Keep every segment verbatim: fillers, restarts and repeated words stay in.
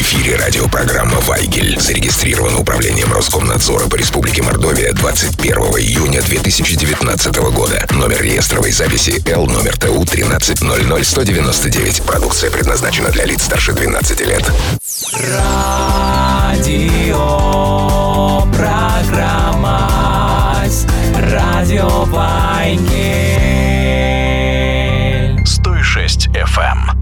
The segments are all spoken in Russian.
эфире радиопрограмма «Вайгель». Зарегистрирована управлением Роскомнадзора по Республике Мордовия двадцать первого июня две тысячи девятнадцатого года. Номер реестровой записи Л номер Т У тринадцать ноль ноль сто девяносто девять. Продукция предназначена для лиц старше двенадцати лет. Радио программа Радио Вайгель сто шесть эф эм.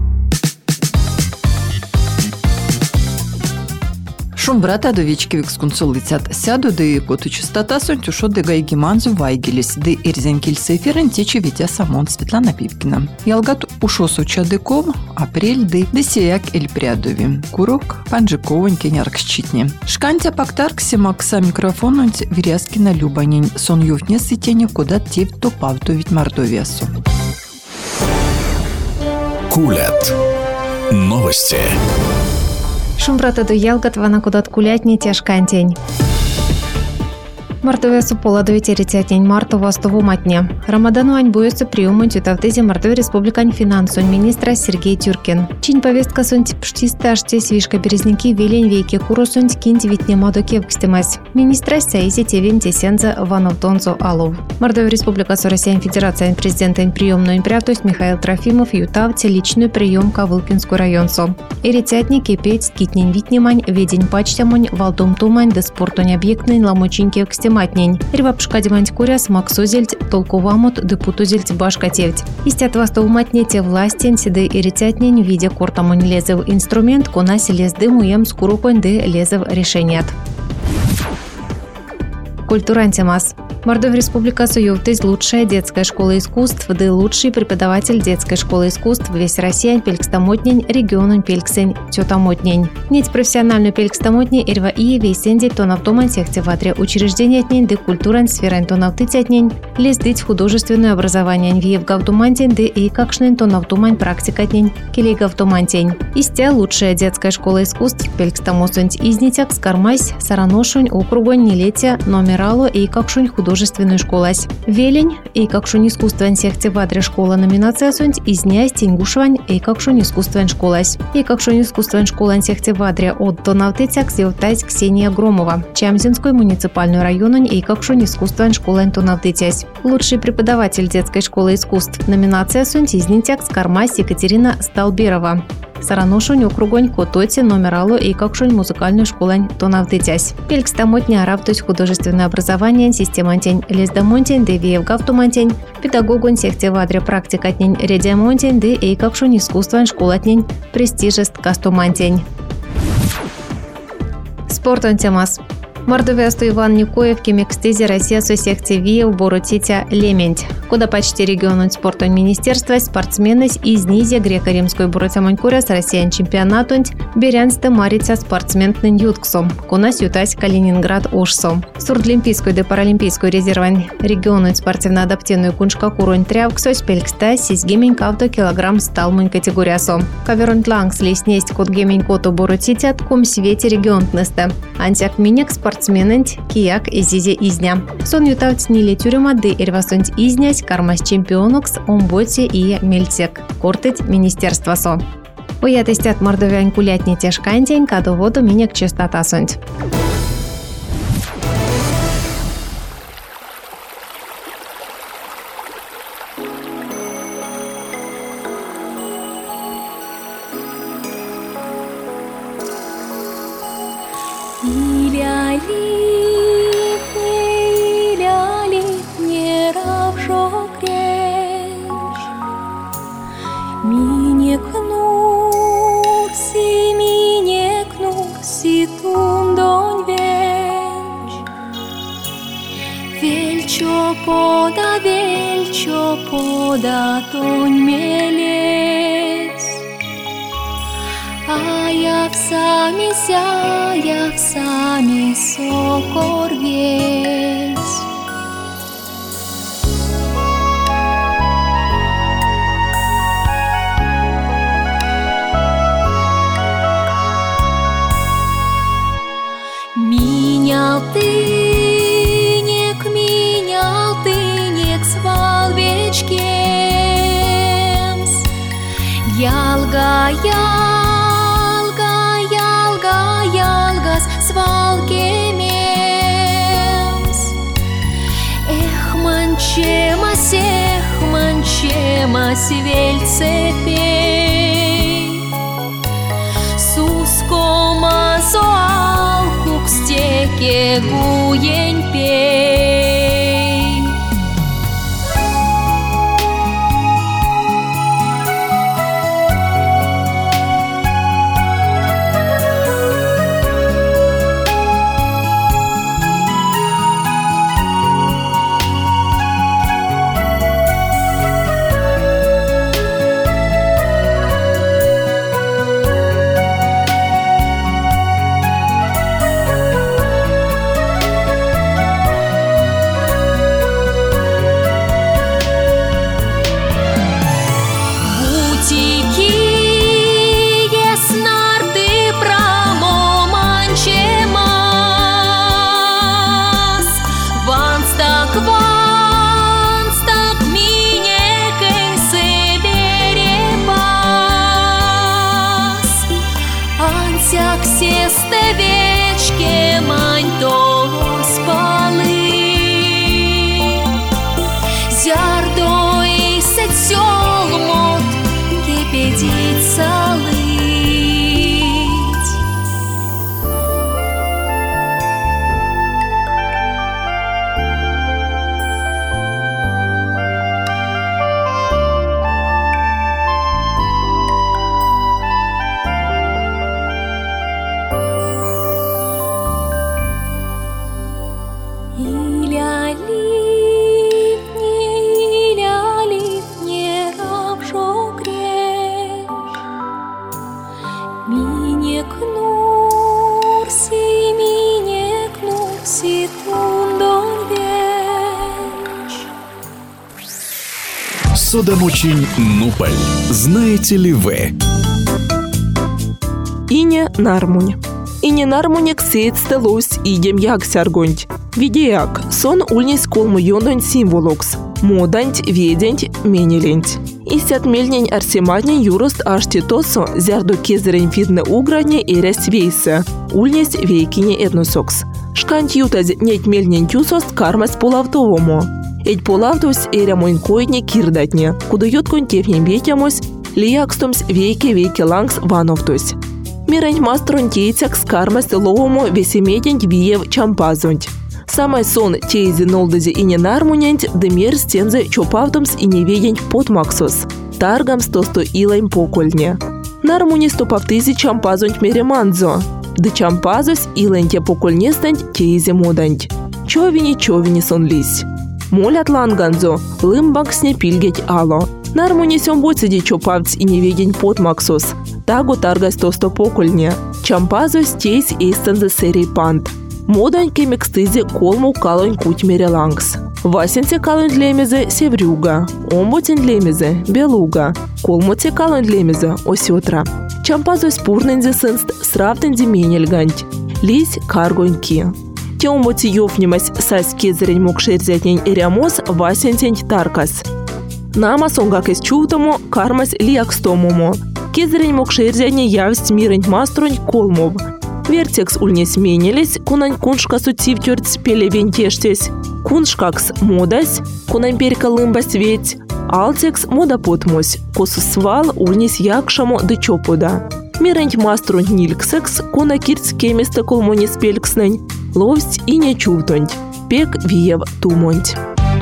Шум брата до вечки викскунсулицят. Сяду до икоту частота сонтюшо де гайгиманзу вайгелис, де ирзенкильсы эфирен течи Витя Самон, Светлана Пипкина. Ялгат ушосу чадыком, апрель де десяяк эль прядови. Курок, панжиковань кенярк щитни. Шкантя пактарк семакса микрофонунть виряскина любанень. Сон юфтне сетени куда тев то павтовить Мордовиасу. Кулят. Новости. Шумбрата до ялгатвана кудат кулятни тяжкантень. Мартове супола до ветеритятень мартова стову матня. Рамадану ань буёсы приумын тютавтызе Мартове республикань финансун министра Сергей Тюркин. Чинь повестка сунть пштисты аштес вишка березники велень вейке куру сунть кинть витне мадоке вкстемась. Министра сяизе тевен тесенза вановтонзо алов. Мартове республика со Россиян Федерация президента приемную импрятусь Михаил Трофимов ютавте личную прием Кавылкинскую районсо. Иритятни кипеть китнень витнемань ведень пачтямонь валдум тумань да спортонь объектный ламучиньке вкстемась. Матнень. Ревапшка деманть куряс максузельть толкувамут депутузельть башкатевть. Истят вастов матнете властен седы иритятнень видя кортамонь лезев инструмент конаси лездым уем скуруконь де лезев решеният. Культурантемас. Мордовия республика суювтысь лучшая детская школа искусств, да лучший преподаватель детской школы искусств весь Россия пелькстамотнень регионун пельксень тетамотнень. Нить профессиональную пелькстамотнень ирва и вейсенди тонавтоман сехтеватре учреждения тнень да культуран сферань тонавтытятнень лездыть художественное образование виев гавтумантень да и какшнен тонавтумань практикатнень келей гавтумантень. Истя лучшая детская школа искусств пелькстамосунть изнитяк скармась сараношунь округонь нелетя номерало и какшунь художественную художественную школась. Велень, и как шун искусствен сехтеватре школа номинация сунть, изнясь тенгушвань, и как шун искусствен школась. И как шун искусствен школан сехтеватре от тонавтыцяк зевтась Ксения Громова. Чамзинской муниципальную районунь, и как шун искусствен школан тонавтыцясь. Лучший преподаватель детской школы искусств номинация сунть, изнитяк скармась Екатерина Сталберова. Сараношунь округонь кототи номерало и какшунь музыкальную школань тонавтытясь. Пелькстамотня аравтусь художественное образование, системантень лездамонтень, да виев гавтумантень, педагогонь сехтевадре практикатнень редиамонтень, да и какшунь искусствен школатнень престижест кастомантень. Спортон темас. Мордовиасту Иван Никоев кемекстези Россия со секции виев боротитя лементь. Куда почти регионун спортон министерства спортсмены из низя греко-римской боротямонь куря с россиян чемпионатунь берянсты марица спортсментнын ютксом. Кунас ютась Калининград ошсом. Сурдлимпийскую да паралимпийскую резервань регионун спортивно-адаптивную куншка куронь трявксось пелькста сизгемень кавто килограмм сталмунь категориясом. Каверон тлангс леснесть кот гемень коту боротитят кум свете регионтнесте. Антяк минек спортсменент кияк изизе изня. Сон ютавц ниле тюрема де ирвасунть изнясь кармас чемпионокс омботе и мельцек. Кортыть министерство со. Уятыстят мордовян кулятни тяжкантень, каду воду минек частота сунть. Poda velcio, poda toń mielec. A ja w sami sia, ja w sami sokor wiec. Mieniał ty Ялга, ялга, ялга. манчема сех, манчема свельце пей. Сускома соал кукстеке гуень пей. Судомучень Нуполь. Знаете ли вы? Ине нармунь. Ине нармунек сеет стелос идем як сяргонть. Видеяк сон ульнись колму йондонь символокс. Моданьть, веденьть, менеленть. Истят мельнень арсематнень юрост ашти тосо зярду кезерень видны уградне эрясь вейсе. Ульнись вейкине этносокс. Шкант ютаз неть мельнень тюсост кармас полавтовому. Эдь полавтус эря мойнкоидне кирдатне, куда йоткон тефнем ветямось, лиякстомс вейке вейке лангс вановтус. Мирень мастрон тейцак скармас ловому весеметень виев чампазунть. Самай сон тейзи нолдази и не нармунянть, демер стензе чопавтомс и не ведень потмаксос. Таргамс тосто илайм покольне. Нармуни стопавтызи чампазунть мереманзо. Да чампазос илайнте покольнестанть тейзи моданть. Човини човини сон лись. Молят ланганзо, лымбак сне пильгеть ало. Нармуни сём боцеди чопавц и не ведень потмаксос. Таго таргас тосто покольне. Чампазос тейз эйстензе серий пант. Модань кемекстызе колму калонь куть мерелангс. Васенце калонь длемезе севрюга. Омботин длемезе белуга. Колмоце калонь длемезе осетра. Чампазос пурнензе сынст сравтензе менельганть. Лись каргоньки. Тёмботи ёфнемась сась кезерень мокшерзятнень эрямос васенцень таркас. Нама сонгак из чутому кармас лиакстомому. Кезерень мокшерзятне явсть мирень маструнь колмов. Вертекс ульнес менелись, кунань куншкасу цивтёрц пелевентештесь. Куншкакс модась, кунань перка лымбась ведь. Алтекс мода потмось, косу свал ульнес якшамо да чопуда. Мирень маструнь нильксекс, куна кирц кемисте колмонес пелькснень. Ловсть и не чувтонть. Пек виев тумонть.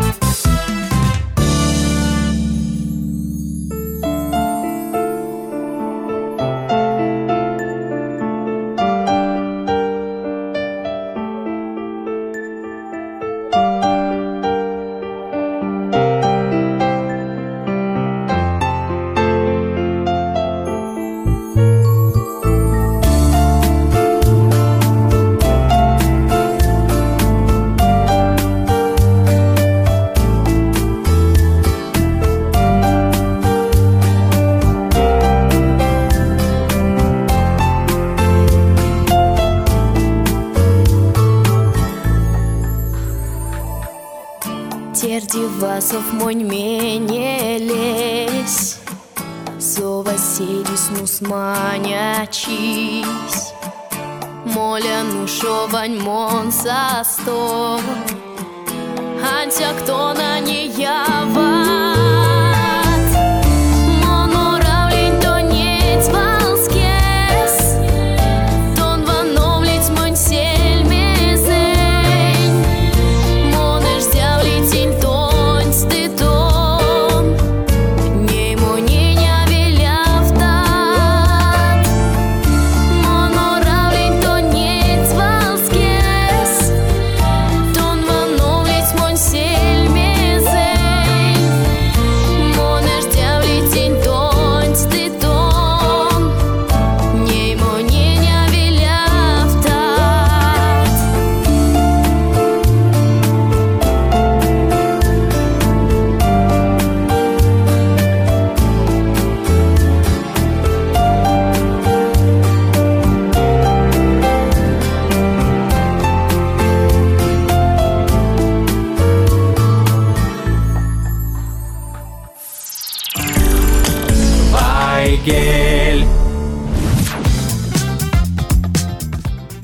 Тердивасов монь менелесь, соваселись нус манячись, моля нушовань мон састо, антя кто на не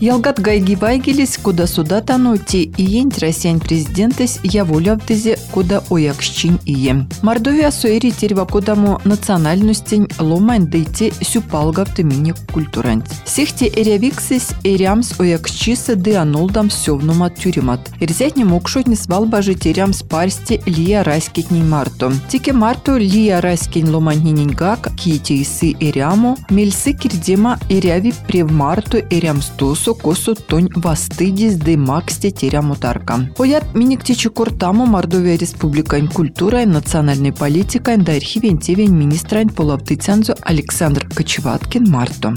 Ялгат гайги вайгелис, куда суда тану те и енть россиян президентес я волявдызе, куда оякщин ие. Мордовия суэри терва кодаму национальностень ломань дейте сюпалгав тымине культурант. Сехте эрявиксис эрямс оякщиса де анолдам сёвнумат тюремат. Эрзять не мог шот не свал бажи терямс парсте лия райскетней марто. Тике марто лия райскень ломаньнинень гак киете исы эряму, мельсы кирдема эряви превмарту эрямстосу косу тонь вастыдис де максте теряму тарка. Поят миниктичи кортаму Мордовия республикань культурой, национальной политикой да архивен тевень министрань полавтыцянзу Александр Кочеваткин марто.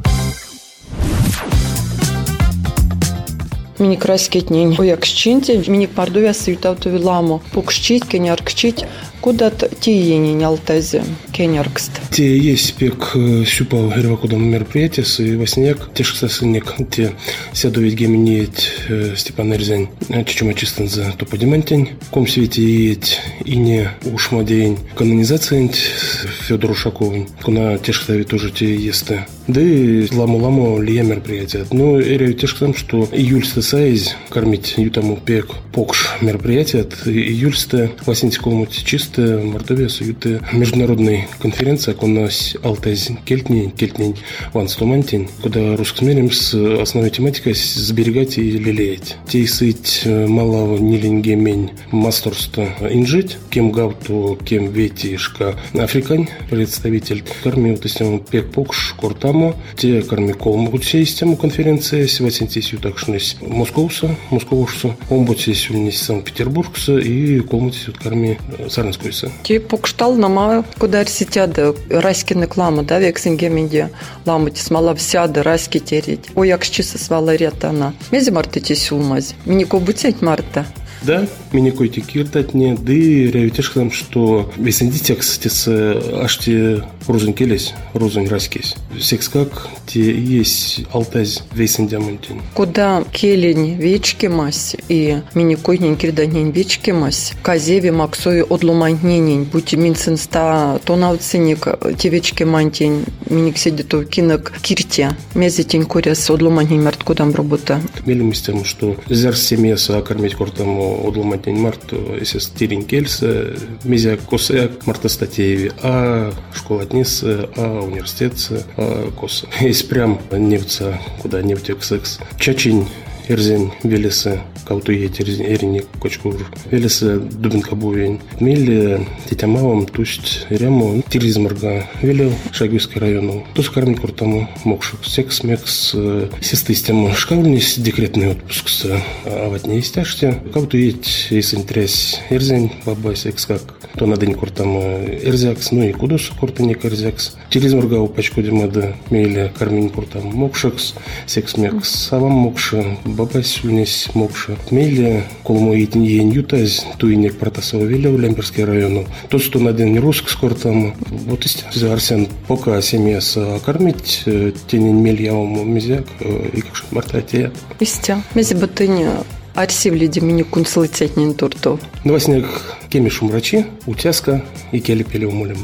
Миник раскетнень оякщинте, миник Мордовия сютавту виламу, пукщить, кеняркчить, куда-то тиени не алтазе, кеняркст. Те есть пек сюпал гервакудам мероприятия, и во снег, те шксасынник, те сяду ведь гемениет Степан Эрзянь, чичума чистан за то подимантень, ком свете есть и не ушмадень канонизация Федору Ушакову, куна те шксави тоже те есть. Да и ламу-ламу лия мероприятия. Но эрю те шксам, что июльста сайз кормить ютаму пек покш мероприятия, июльста власенскому чисто Мордовия суюты международной конференции, как у нас Алтайз Кельтнень, Кельтнень Ванстомантень, куда русскосмерим с основной тематикой сберегать и лелеять. Тей сыть малого нилинге мень мастерство инжить, кем гавту, кем ветишка африкань, представитель кормил, то есть пек покш кортамо, те корми колму систему конференции, сегодня сютакшнес Московса, Московса, омбудсесь у Санкт-Петербургса и колму корми Саранск. Ти покштал нама куда сетяда райскины клама, да, вексингеминде ламути смола всяда райски тереть. О, як щиса свала ретана. Мези марта ти сюлмаз. Минико бутять марта. Да, меня койти киртать не, да и реавитешкам, что весенди текст тес аж те розунь келес, розунь раскес. Секс как те есть алтаз весенди амунтин. Куда келень вечки мась и мини койнень кирданень вечки мась. Казеви максой одлуманьнень, будь минсенста тонавценик те вечки мантень, миник седитов кинок кирте. Мезетень коряс одлуманьнень март кудам работа. Мелим с тем, что зер семьяса кормить кортаму одломатень март, если стирин кельса, мезя коса марта статееви, а школа отнес, а университет, а коса. Есть прям невца, куда невтек секс. Чачень Эрзень велеса, кауту есть эрни кочкур, велеса дубинка бувень. Мили тетямавам, то есть ряму тиризмарга велел Шагвийский району. То скармить куртаму мокшик. Секс мекс система шкавльнис декретный отпуск с аватне истяште. Кауту есть если интерес Эрзень баба секс как то на день куртаму Эрзякс, ну и кудос куртаник Эрзякс. Тиризмарга упачку демада мили кармин куртаму мокшикс. Секс мекс савам мокша. Бабась унес мокша. Мели, колому един ен ютаз, туйник протасова велел Лемперский району. Тот, что на день руск скоро там, вот истинно, Арсен, пока семья кормить, тенень мель явому мезяк, и как что марта те. Истя, мези батыня, арсив лиди мини кунслыцетнин туртов. Новостник кемишу мрачи, утяска и келепели умолима.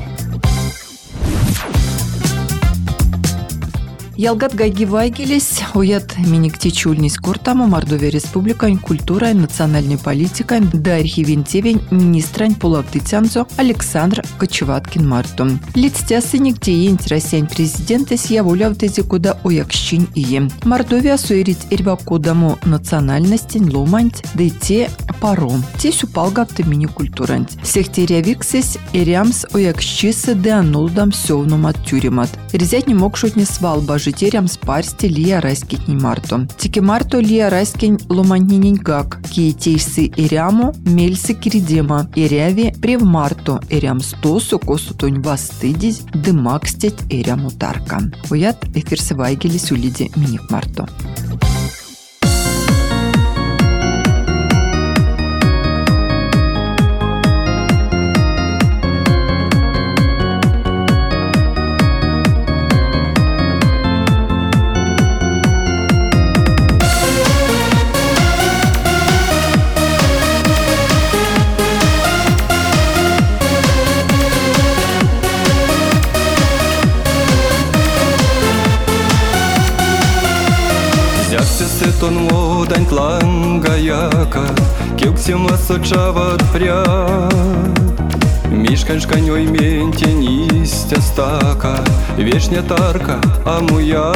Ялгат гайги вайгелес, уят миникти чульнис куртаму Мордовия республикань культурой, национальной политикой, да архивен тевень министрань полавтыцянзо Александр Кочеваткин марту. Лицтясы нигде енть россиян президентес я волявдызе куда оякщин ие. Мордовия суерить эрвакудаму национальностень ломанть, да и те паром. Те сюпалгавты мини культурант. Сехтерявиксес эрямс оякщисы де анулдам сёвнум от тюремат. Резять не мог шут не свал бажи житерям спарсти лия райскетней марто. Тики марто лия райскень ломаньнинень гак, киетейсы эряму, мельсы киридема, эряви прев марто, эрям стосу косу тонь вастыдись, дымакстеть эряму тарка. Уят эфирсы вайгелись улиди миник марто. Костон модань тланга яка, кеуксем осочават пряд. Мишкань шканьой ментень истя стака, вешня тарка амуя.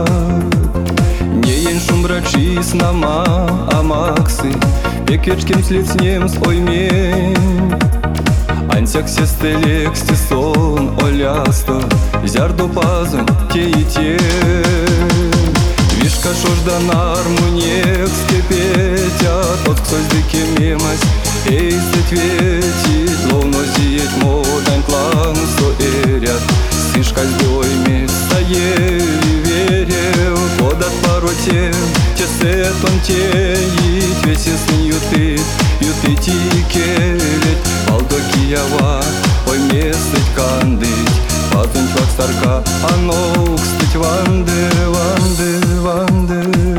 Не ень шумрачис нама амаксы, пекечким слицнем с оймень. Ансяк сестелек стесон олясто, зярду пазан те и те. Вишка шожда нармунек скипетят, от кто здыки мемась, эй светветит, ловно зиет модань тлан со эрят. Сишка с дойми стоели верил, подат паротел, те сетон теит, весь ясный ютит, ютит и келет. Балдокиява, ой местыть кандыть, пазунь чвак старка, а ног стыть ванды, ванды, ванды.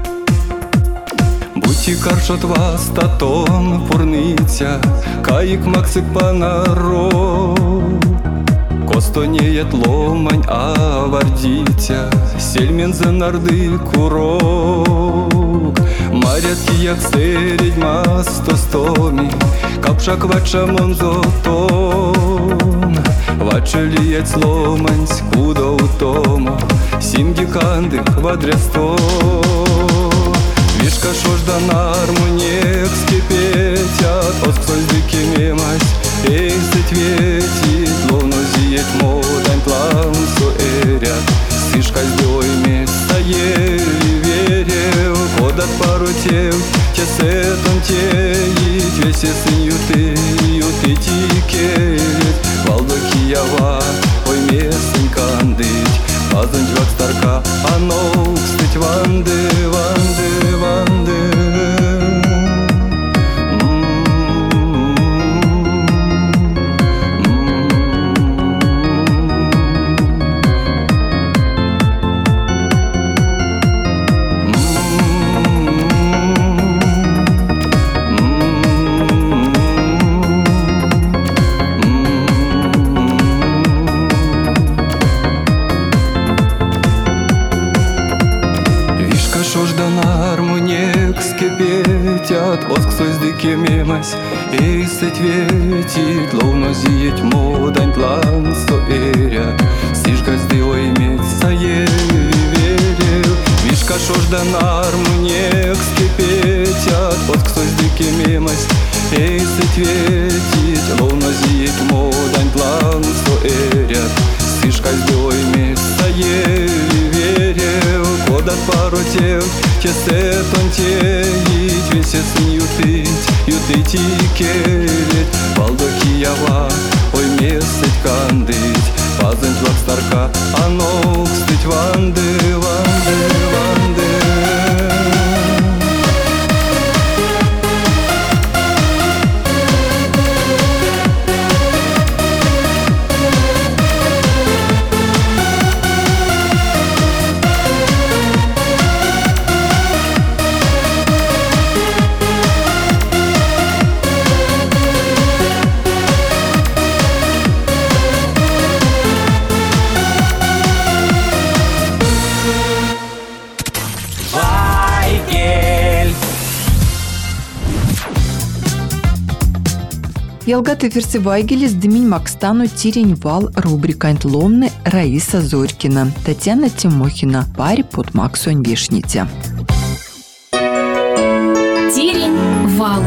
Будьте каршот вас татон пурниця, каик максик панаро. Костонеет ломань, а вардитя, сельмен за нарды курок. Марят кияк середь масто стоми, капшак вачамон зотон. Вачелиет сломань, скуда утома, симги кандык вадресто. Вишка шожда нармунек скипетят, осколь дыки мемась, эй светветит, ловно зиет модань тлан со эрят. Сишка с дойми стоели верил, подат паротел, те сетон теит, весь ясный ютит, ютит и келет. Балдокиява, ой местень кандыть, пазунь чвак старка, а ног стыть ванды, ванды, ванды. Оск создыки мемась, эй светветит, ловно зиет модань тлан со эрят. Сишка с дойми стоели верил, вишка шожда нармунек скипетят. Оск создыки мемась, эй светветит, ловно зиет модань тлан со эрят. Сишка с дойми стоели верил, подат паротел, те сетон теит, весь ясный ютит, ютит и келет. Балдокиява, ой местыть кандыть, пазунь чвак старка, а ног стыть ванды, ванды, ванды. Ялгаты ферси Вайгелис Дминь Макстану Тирень Вал рубрикант ломны Раиса Зорькина, Татьяна Тимохина, паре под Максонь Вишните. Тирень Вал.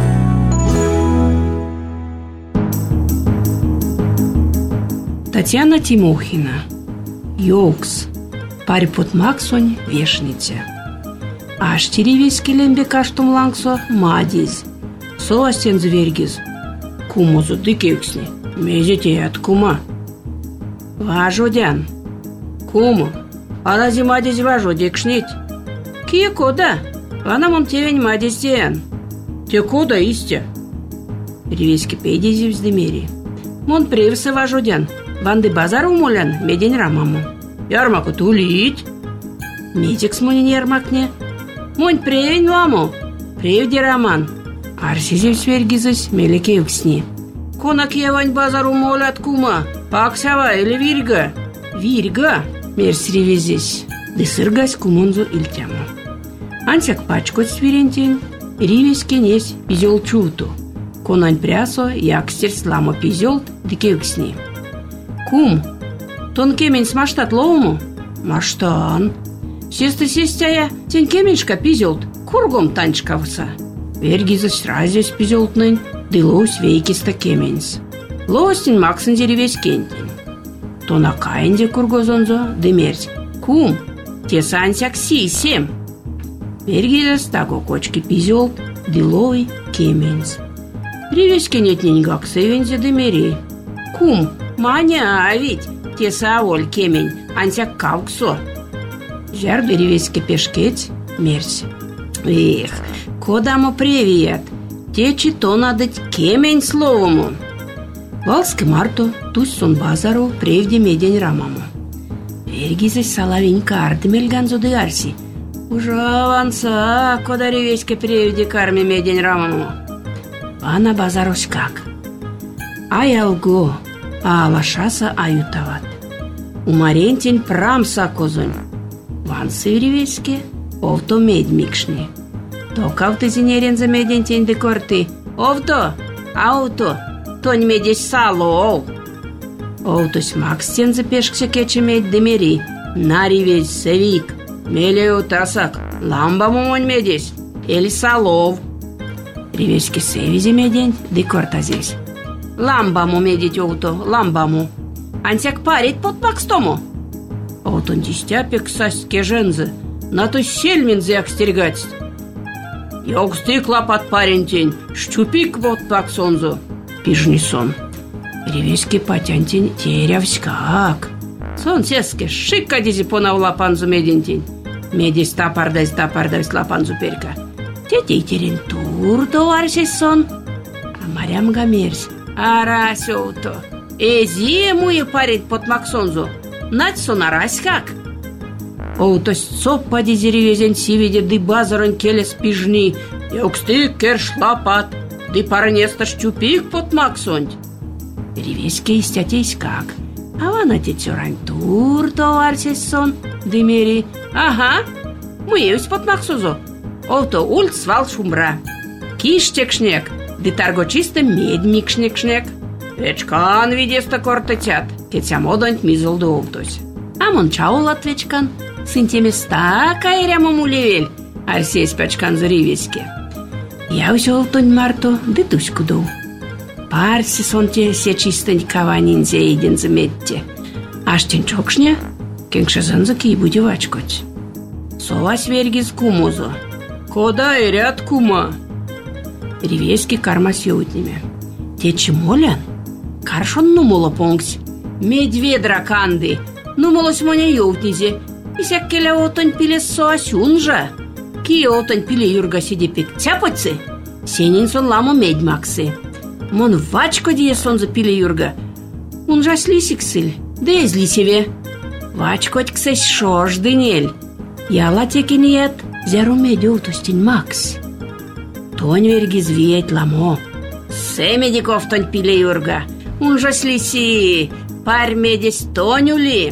Татьяна Тимохина, Йокс, паре под Максонь Вишните. Аш тиревиски лембе каштум лангсо мадиз, соастен звергиз. Кумузу дикевксни, мезете от кума. Важодян. Куму, а рази мадиз важо декшнить. Кие кода? Ана мон тевень мадиз тен. Те кода истя. Ревески пейдизи вздемери. Мон превсы важодян. Банды базар умолян, медень рамаму. Ярмаку тулить. Медикс мунин ярмакне. Мон превень ламу. Превди раман. Арсизев свергизась мелеке сни. Конак евань базару молят кума, паксава или вирга? Вирга, мерс ревизись, десыргась кумонзу ильтяму. Ансяк пачкот свирентень, ривес кенесь пизел чуту. Конань прясо якстер сламо пизел дикевксни. Кум, тон кемень смаштат ловому? Маштан. Сесты сестяя, тень кеменьшка пизелт, кургом танчкавса. Вергизась разес пизелтнын, дылоус вейкиста кеменьс. Лостин максын деревес кентень. Тона каенде кургозонзо демерсь. Кум, те сансяк сисем. Вергизась таго кочки пизелт, дылой кеменьс. Привес кенетнень гак севензе демери. Кум, маня, а ведь те саоль кемень, ансяк кавксо. Жар деревеске пешкеть, мерсь. Эх, кодамо привет. Течи то надоть кемень словому. Валске марто, тусь сон базару, превде медень рамаму. Вергизась салавенька артемельганзо де арси. Ужаванца, кода ревеське превде карме медень рамаму. Ана базарось как. Аялго, а лашаса аютават. Умарентень прамса козонь. Вансы ревеське, овто медь микшни. То кавты зинерен за медень тень декорты. Овто, ауто, тонь медесь сало. Овтось макстен за пешксе кече медь демери. На ревесь севик. Мелею тасак, ламбаму монь медесь. Или салов. Ревеське севизе медень декорта здесь. Ламбаму медить овто, ламбаму. Ансяк парить под макстому. Вот он дистяпек саске жензы. На то сельмин зяк стерегать. Йог стыкла под парентень. Щупик вот пак сонзу. Пижни сон. Ревески потянтень терявскак. Сон сеске шикка дизи понав лапанзу медентень. Медись тапардась тапардась лапанзу перка. Тетей терен тур товарищ сон. А марям гамерсь. Арасёуто. Эзи муе парить под максонзу. Нать сонарась как? Оутось цопа дизеревезен сиведе ды базарон келес пижни. Ёкстык керш лапат. Ды парнеста щупик под максонь. Ревеське истятейсь как? А вана тетюрань тур товарищ сон. Дымери. Ага. Муеюсь под максузу. Ото ульт свал шумбра. Киштек-шнек. Ды торгочисто медь микшнек-шнек. Вечкан видеста кортетят. Кетя модонь мизл доуктось. Амон чаул отвечкан. Сынте места кайрямо мулевель. Арсесь пачкан за ревеське. Я усел тонь марту, ды туську доу. Парси сонте се чистонь каванин зейден заметте. Аж тень чокшня, кенгшазан за кей буди вачкоть. Совась вергиз кумузу. Кода и ряд кума. Ревеське карма сьютнями. Течи молян? Каршон нумоло понгсь. Медведра канды. Нумолось моня йовтнизе. Исяк келя отонь пиле соасюнжа. Ки отонь пиле юрга сидепек цяпоцы. Сенин сон ламо медь максы. Мон вачко дие сон за пиле юрга. Унжа слисиксыль. Да езли себе. Вачкоть ксесь шош дынель. Яла текин ет. Зяру медю тостень макс. Тонь вергиз виять ламо. Семедиков тонь пиле юрга. Унжа слиси. Парь медесь тонюли.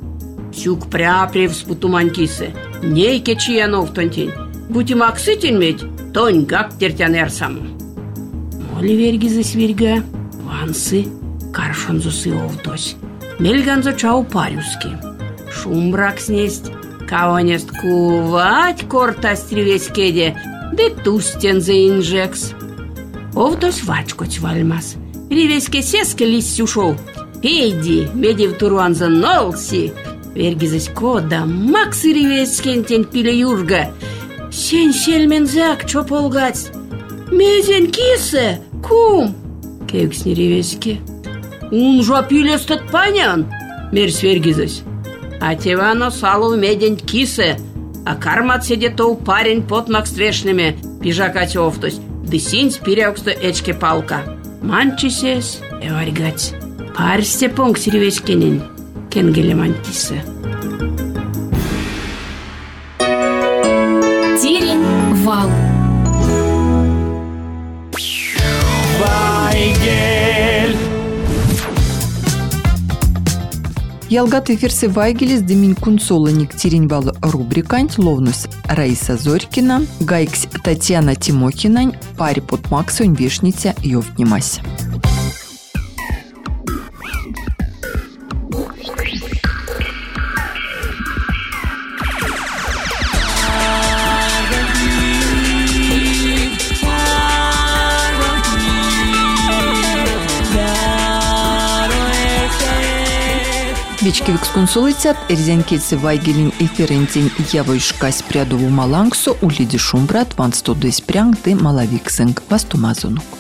Сюк пряпрев спутуманькисы. Ней кечиянов тонтень. Бути максытень медь, тонь гак тертянерсам. Моли вергизы свирга. Вансы. Каршонзусы овдось. Мельганзо чау парюски. Шумбрак снесть. Кавонест кувать корта стревескеде. Де тустен за инжекс. Овдось вачкоть вальмас. Ревеске сеске лись ушел. Пейди, медив туруанза нолси. Вергизась кода, максы ревескен тень пиле юрга. Сень сельмензак, чо полгать. Мезень кисе, кум. Кеуксни ревеске. Унжа пилестат панян. Мерсь вергизась. А тевано салу медень кисе. А кармат седетоу парень под макстрешными. Пижакать офтось. Дысинь спиряуксто эчке палка. Манчисес, эваргать. Парсте понг сиревескенен. Кенгеле мантисе. Терен вал. Вайгель. Ялгат эфирсе вайгелес демин кунсоланик тиринвал рубрикань ловнус Раиса Зорькина, гайкс Татьяна Тимохина, пари под Максонь вишница ёвнимась. Вечки виксконсулицят эрзянкельсы вайгелин эфирентень явойшкась прядову малангсо улиди шумбрат ван сто десь прянг де малавиксенг вастумазунук.